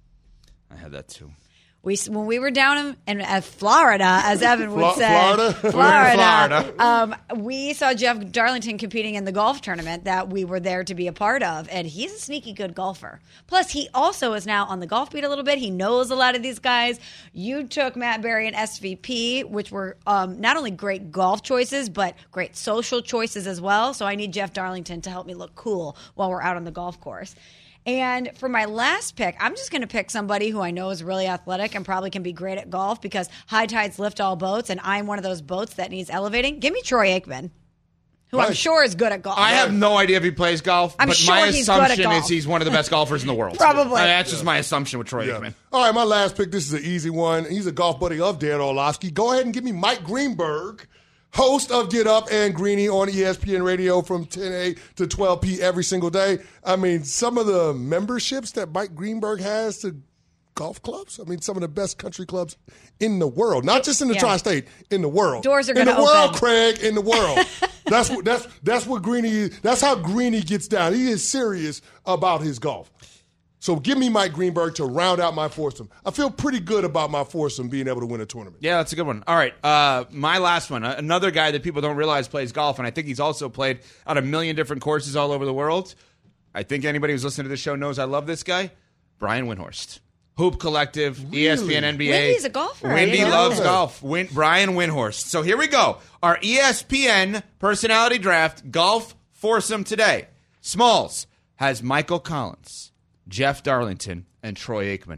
I had that too. We when we were down in, in uh, Florida, as Evan would Flo- say, Florida? Florida, Florida. Um, we saw Jeff Darlington competing in the golf tournament that we were there to be a part of, and he's a sneaky good golfer. Plus, he also is now on the golf beat a little bit. He knows a lot of these guys. You took Matt Barry and S V P, which were um, not only great golf choices, but great social choices as well. So I need Jeff Darlington to help me look cool while we're out on the golf course. And for my last pick, I'm just going to pick somebody who I know is really athletic and probably can be great at golf because high tides lift all boats, and I'm one of those boats that needs elevating. Give me Troy Aikman, who I'm Nice. sure is good at golf. I have no idea if he plays golf, I'm but sure my he's good at assumption golf. is he's one of the best golfers in the world. Probably. I mean, that's just my assumption with Troy Yeah. Aikman. All right, my last pick. This is an easy one. He's a golf buddy of Dan Orlovsky. Go ahead and give me Mike Greenberg, host of Get Up and Greeny on E S P N Radio from ten a to twelve p every single day. I mean, some of the memberships that Mike Greenberg has to golf clubs, I mean, some of the best country clubs in the world, not just in the Yeah. tri-state, in the world. Doors are in gonna the world, open. Craig, in the world. that's what that's that's what Greeny is. That's how Greeny gets down. He is serious about his golf. So give me Mike Greenberg to round out my foursome. I feel pretty good about my foursome being able to win a tournament. Yeah, that's a good one. All right, uh, my last one. Another guy that people don't realize plays golf, and I think he's also played on a million different courses all over the world. I think anybody who's listening to this show knows I love this guy, Brian Windhorst. Hoop Collective, E S P N N B A. Windy's a golfer. I Windy didn't know loves that. golf. Win- Brian Windhorst. So here we go. Our E S P N Personality Draft golf foursome today. Smalls has Michael Collins, Jeff Darlington, and Troy Aikman.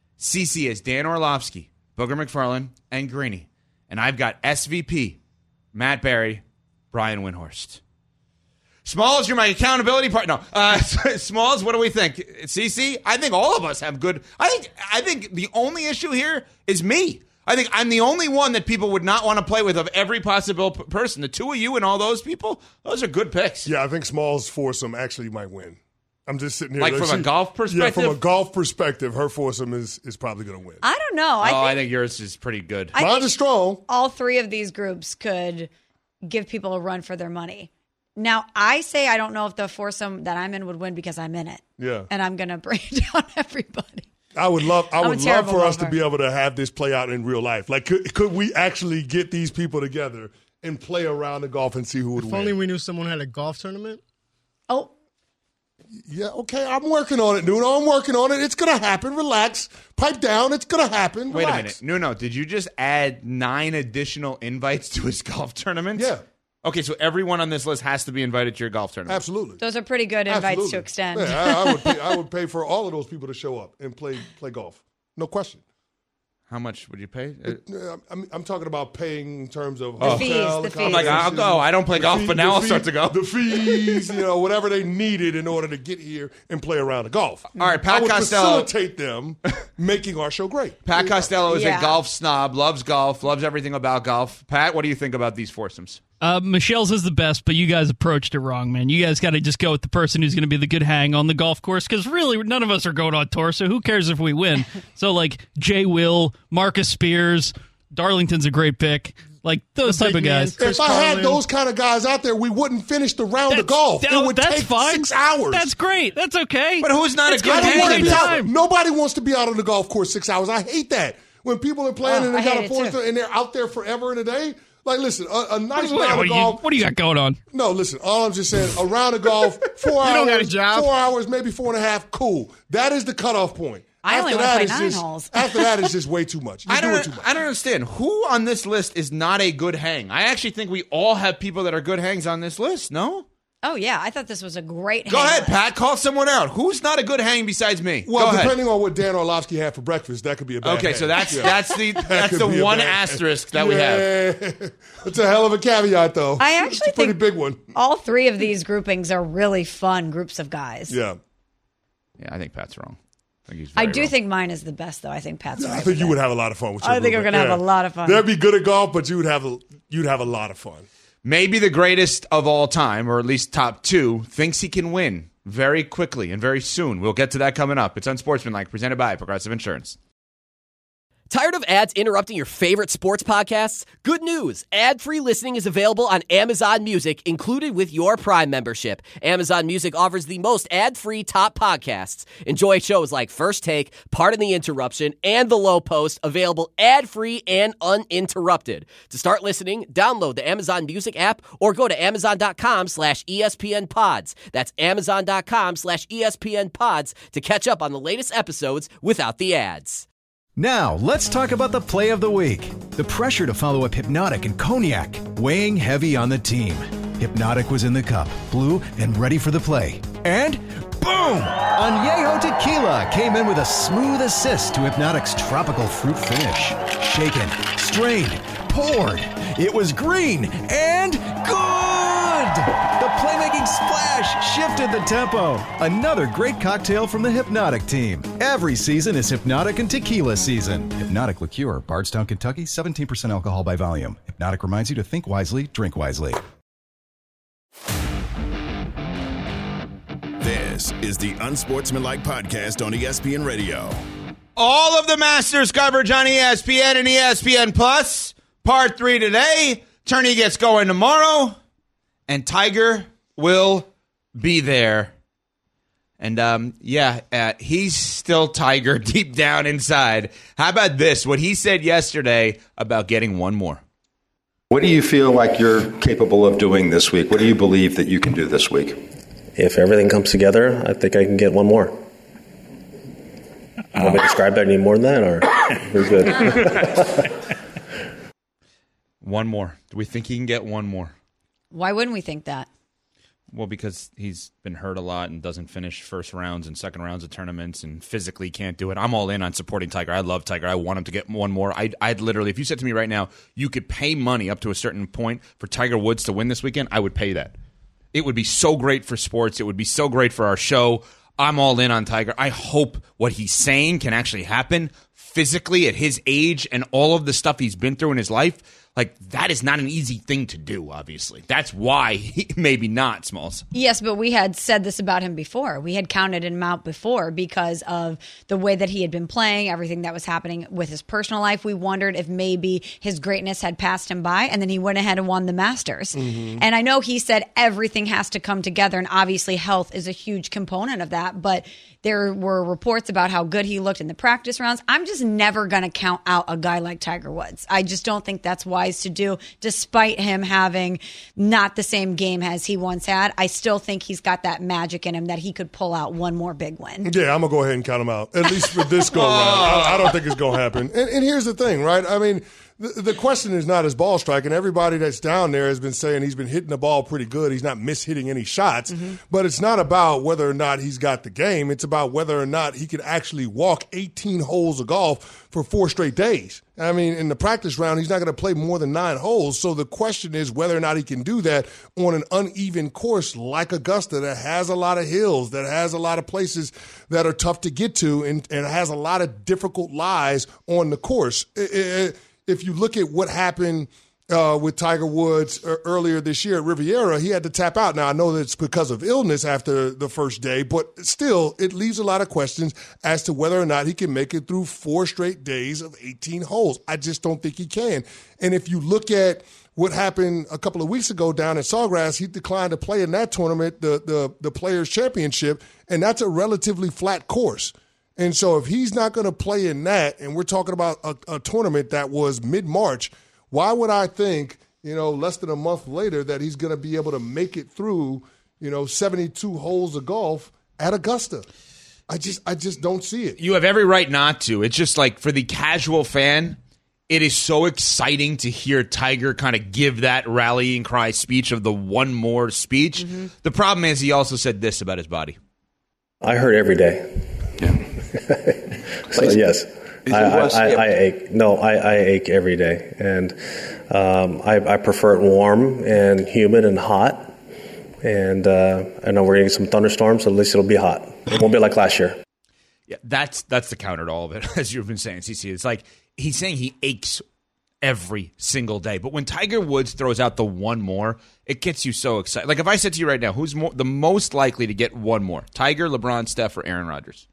C C is Dan Orlovsky, Booger McFarland, and Greeny. And I've got S V P, Matt Barry, Brian Windhorst. Smalls, you're my accountability partner. No, uh, Smalls, what do we think? C C, I think all of us have good. I think I think the only issue here is me. I think I'm the only one that people would not want to play with of every possible p- person. The two of you and all those people, those are good picks. Yeah, I think Small's foursome actually might win. I'm just sitting here. Like from a golf perspective? Yeah, from a golf perspective, her foursome is, is probably going to win. I don't know. I oh, think I think yours is pretty good. I Mine think is strong. all three of these groups could give people a run for their money. Now, I say I don't know if the foursome that I'm in would win because I'm in it. Yeah. And I'm going to bring down everybody. I would love. I I'm a would love terrible for us to golfer. be able to have this play out in real life. Like, could, could we actually get these people together and play around the golf and see who would If win? only we knew someone had a golf tournament. Oh, Yeah, okay, I'm working on it, dude. I'm working on it. It's going to happen. Relax. Pipe down. It's going to happen. Wait Relax. a minute. No, no. Did you just add nine additional invites to his golf tournament? Yeah. Okay, so everyone on this list has to be invited to your golf tournament. Absolutely. those are pretty good invites Absolutely. to extend. Yeah, I, I, would pay, I would pay for all of those people to show up and play play golf. No question. How much would you pay? Uh, I'm, I'm talking about paying in terms of The hotel fees, the fees. I'm like, I'll go. I don't play the golf, fee- but now the I'll fee- start to go. The fees, you know, whatever they needed in order to get here and play around the golf. All right, Pat I would Costello. facilitate them making our show great. Pat Costello is Yeah. a golf snob, loves golf, loves everything about golf. Pat, what do you think about these foursomes? Uh, Michelle's is the best, but you guys approached it wrong, man. You guys got to just go with the person who's going to be the good hang on the golf course, because really, none of us are going on tour, so who cares if we win? So, like, Jay Will, Marcus Spears, Darlington's a great pick. Like, those The type big of guys. man. If I had Carlin. those kind of guys out there, we wouldn't finish the round of That's- golf. that- it would that's take fine. six hours. That's great. That's okay. But who's not It's a good I don't hang want to be out. time. Nobody wants to be out on the golf course six hours. I hate that. When people are playing Oh, and they I got hate a it force too. and they're out there forever and a day. Like, listen, a, a nice What, round what of do you, golf. what do you got going on? No, listen. All I'm just saying, a round of golf, four hours, don't got a job. four hours, maybe four and a half. Cool. That is the cutoff point. I only After wanna that play is nine just, holes. After that is just way too much. You're I doing don't, too much. I don't understand. Who on this list is not a good hang? I actually think we all have people that are good hangs on this list, no? Oh, yeah. I thought this was a great Go hang ahead, list. Pat. Call someone out. Who's not a good hang besides me? Well, Go ahead. depending on what Dan Orlovsky had for breakfast, that could be a bad Okay, hang. so that's Yeah. that's the that's could the be a one bad- asterisk that we have. Yeah. It's a hell of a caveat, though. I It's actually a pretty think big one. all three of these groupings are really fun groups of guys. Yeah. Yeah, I think Pat's wrong. I, think he's I very do wrong. think mine is the best, though. I think Pat's I right. think you would have a lot of fun with your I think group. we're gonna have Yeah. a lot of fun. They'd be good at golf, but you would have a, you'd have a lot of fun. maybe the greatest of all time, or at least top two, thinks he can win very quickly and very soon. We'll get to that coming up. It's Unsportsmanlike, presented by Progressive Insurance. Tired of ads interrupting your favorite sports podcasts? Good news! Ad-free listening is available on Amazon Music, included with your Prime membership. Amazon Music offers the most ad-free top podcasts. Enjoy shows like First Take, Pardon the Interruption, and The Low Post, available ad-free and uninterrupted. To start listening, download the Amazon Music app or go to amazon.com slash ESPN pods. That's amazon.com slash ESPN pods to catch up on the latest episodes without the ads. Now, let's talk about the play of the week. The pressure to follow up Hypnotic and Cognac, weighing heavy on the team. Hypnotic was in the cup, blue, and ready for the play. And boom! Añejo Tequila came in with a smooth assist to Hypnotic's tropical fruit finish. Shaken, strained, poured. It was green and good! The playmaking splash shifted the tempo. Another great cocktail from the Hypnotic team. Every season is Hypnotic and Tequila season. Hypnotic Liqueur, Bardstown, Kentucky, seventeen percent alcohol by volume. Hypnotic reminds you to think wisely, drink wisely. This is the Unsportsmanlike Podcast on E S P N Radio. All of the Masters coverage on E S P N and E S P N Plus. Part three today. Tourney gets going tomorrow. And Tiger will be there. And, um, yeah, uh, he's still Tiger deep down inside. How about this? What he said yesterday about getting one more. What do you feel like you're capable of doing this week? What do you believe that you can do this week? If everything comes together, I think I can get one more. Want me to describe that any more than that, or we're good? One more. Do we think he can get one more? Why wouldn't we think that? Well, because he's been hurt a lot and doesn't finish first rounds and second rounds of tournaments and physically can't do it. I'm all in on supporting Tiger. I love Tiger. I want him to get one more. I'd, I'd literally, if you said to me right now, you could pay money up to a certain point for Tiger Woods to win this weekend, I would pay that. It would be so great for sports. It would be so great for our show. I'm all in on Tiger. I hope what he's saying can actually happen physically at his age and all of the stuff he's been through in his life. Like, that is not an easy thing to do, obviously. That's why he, maybe not, Smalls. Yes, but we had said this about him before. We had counted him out before because of the way that he had been playing, everything that was happening with his personal life. We wondered if maybe his greatness had passed him by, and then he went ahead and won the Masters. Mm-hmm. And I know he said everything has to come together, and obviously health is a huge component of that, but there were reports about how good he looked in the practice rounds. I'm just never going to count out a guy like Tiger Woods. I just don't think that's wise to do, despite him having not the same game as he once had. I still think he's got that magic in him that he could pull out one more big win. Yeah, I'm going to go ahead and count him out, at least for this go-round. I, I don't think it's going to happen. And, and here's the thing, right? I mean, the, the question is not his ball striking. Everybody that's down there has been saying he's been hitting the ball pretty good. He's not mishitting any shots. Mm-hmm. But it's not about whether or not he's got the game. It's about whether or not he can actually walk eighteen holes of golf for four straight days. I mean, in the practice round, he's not going to play more than nine holes. So the question is whether or not he can do that on an uneven course like Augusta that has a lot of hills, that has a lot of places that are tough to get to, and, and has a lot of difficult lies on the course. It, it, if you look at what happened uh, with Tiger Woods earlier this year at Riviera, he had to tap out. Now, I know that it's because of illness after the first day, but still, it leaves a lot of questions as to whether or not he can make it through four straight days of eighteen holes. I just don't think he can. And if you look at what happened a couple of weeks ago down at Sawgrass, he declined to play in that tournament, the the, the Players' Championship, and that's a relatively flat course. And so if he's not going to play in that, and we're talking about a, a tournament that was mid-March, why would I think, you know, less than a month later that he's going to be able to make it through, you know, seventy-two holes of golf at Augusta? I just I just don't see it. You have every right not to. It's just like for the casual fan, it is so exciting to hear Tiger kind of give that rallying cry speech of the one more speech. Mm-hmm. The problem is he also said this about his body. I hurt every day. Yeah. So yes, I, I, I, I ache. No, I, I ache every day, and um, I, I prefer it warm and humid and hot. And uh, I know we're getting some thunderstorms, so at least it'll be hot. It won't be like last year. Yeah, that's that's the counter to all of it, as you've been saying, C C. It's like he's saying he aches every single day, but when Tiger Woods throws out the one more, it gets you so excited. Like if I said to you right now, who's more, the most likely to get one more? Tiger, LeBron, Steph, or Aaron Rodgers?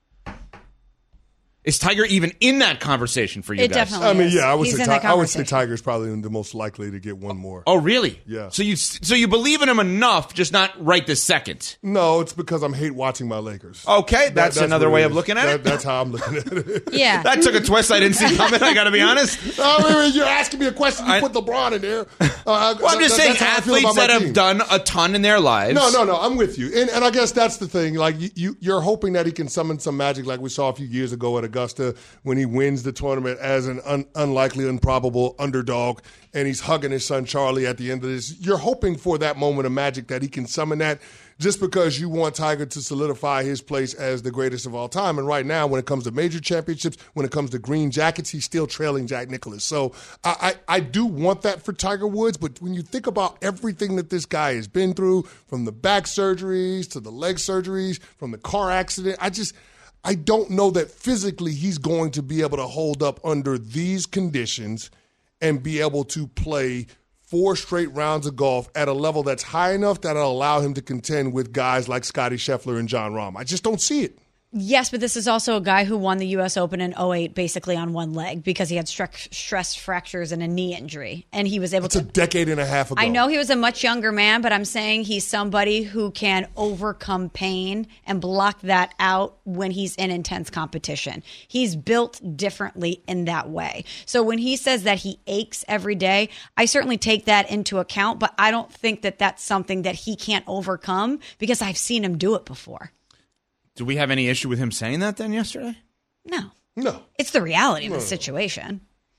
Is Tiger even in that conversation for you it guys? Definitely I mean, is. yeah, I would He's say in that Ti- I would say Tiger's probably the most likely to get one more. Oh, really? Yeah. So you so you believe in him enough, just not right this second. No, it's because I'm hate watching my Lakers. Okay, that's, That- that's another what way it of is. looking at That- it. That's how I'm looking at it. Yeah. That took a twist I didn't see coming. I got to be honest. Oh, wait, wait, you're asking me a question. You I- put LeBron in there. Uh, Well, I'm just that- saying that's how I feel athletes about my that have team. done a ton in their lives. No, no, no. I'm with you, and and I guess that's the thing. Like you, you, you're hoping that he can summon some magic, like we saw a few years ago at Augusta when he wins the tournament as an un, unlikely, improbable underdog, and he's hugging his son Charlie at the end of this. You're hoping for that moment of magic that he can summon that, just because you want Tiger to solidify his place as the greatest of all time. And right now, when it comes to major championships, when it comes to green jackets, he's still trailing Jack Nicklaus. So I, I, I do want that for Tiger Woods, but when you think about everything that this guy has been through, from the back surgeries to the leg surgeries, from the car accident, I just – I don't know that physically he's going to be able to hold up under these conditions and be able to play four straight rounds of golf at a level that's high enough that'll allow him to contend with guys like Scottie Scheffler and Jon Rahm. I just don't see it. Yes, but this is also a guy who won the U S Open in oh eight basically on one leg because he had stre- stress fractures and a knee injury. And he was able That's to. a decade and a half ago. I know he was a much younger man, but I'm saying he's somebody who can overcome pain and block that out when he's in intense competition. He's built differently in that way. So when he says that he aches every day, I certainly take that into account, but I don't think that that's something that he can't overcome because I've seen him do it before. Do we have any issue with him saying that then yesterday? No. No. It's the reality No. of the situation.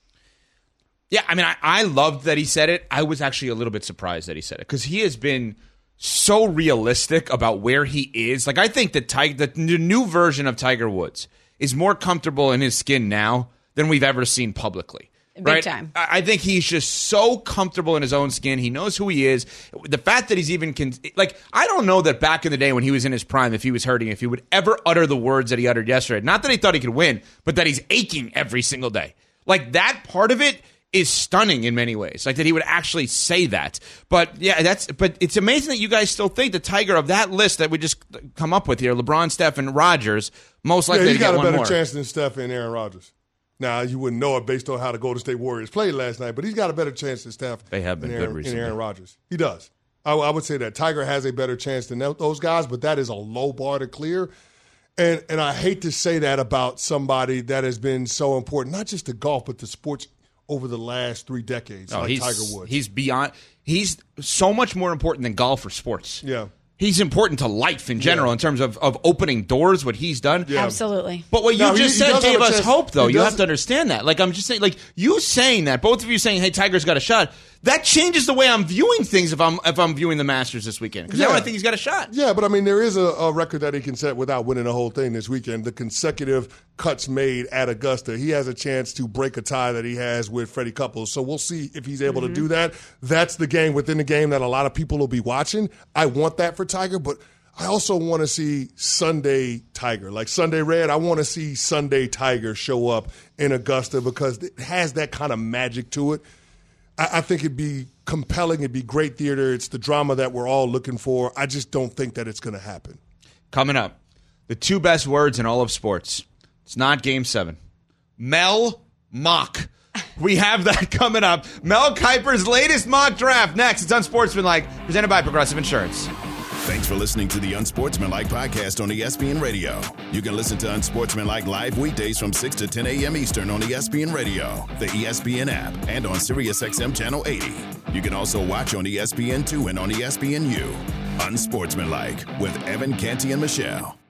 Yeah, I mean, I, I loved that he said it. I was actually a little bit surprised that he said it because he has been so realistic about where he is. Like, I think that Tiger, the new version of Tiger Woods is more comfortable in his skin now than we've ever seen publicly. Big right? time. I think he's just so comfortable in his own skin. He knows who he is. The fact that he's even con- like, I don't know that back in the day when he was in his prime, if he was hurting, if he would ever utter the words that he uttered yesterday. Not that he thought he could win, but that he's aching every single day. Like, that part of it is stunning in many ways. Like that he would actually say that. But yeah, that's but it's amazing that you guys still think the Tiger of that list that we just come up with here, LeBron, Steph, and Rodgers, most likely yeah, to get one more. He's got a better chance than Steph and Aaron Rodgers. Now, you wouldn't know it based on how the Golden State Warriors played last night, but he's got a better chance than Steph they have been and, Aaron, good recently. and Aaron Rodgers. He does. I, I would say that Tiger has a better chance than those guys, but that is a low bar to clear. And and I hate to say that about somebody that has been so important, not just to golf, but to sports over the last three decades, oh, like he's, Tiger Woods. He's beyond. He's so much more important than golf or sports. Yeah. He's important to life in general yeah. in terms of, of opening doors, what he's done. Yeah. Absolutely. But what you no, just he, he said gave us chance. hope, though. He you does. have to understand that. Like, I'm just saying, like, you saying that, both of you saying, hey, Tiger's got a shot, that changes the way I'm viewing things if I'm if I'm viewing the Masters this weekend. Because yeah. now I think he's got a shot. Yeah, but I mean, there is a, a record that he can set without winning the whole thing this weekend. The consecutive cuts made at Augusta. He has a chance to break a tie that he has with Freddie Couples. So we'll see if he's able mm-hmm. to do that. That's the game within the game that a lot of people will be watching. I want that for Tiger, but I also want to see Sunday Tiger. Like Sunday Red, I want to see Sunday Tiger show up in Augusta because it has that kind of magic to it. I, I think it'd be compelling. It'd be great theater. It's the drama that we're all looking for. I just don't think that it's going to happen. Coming up, the two best words in all of sports. It's not Game seven. Mel Mock. We have that coming up. Mel Kiper's latest mock draft next. It's Unsportsmanlike, presented by Progressive Insurance. Thanks for listening to the Unsportsmanlike podcast on E S P N Radio. You can listen to Unsportsmanlike live weekdays from six to ten a.m. Eastern on E S P N Radio, the E S P N app, and on SiriusXM Channel eighty. You can also watch on E S P N two and on E S P N U. Unsportsmanlike with Evan, Canty, and Michelle.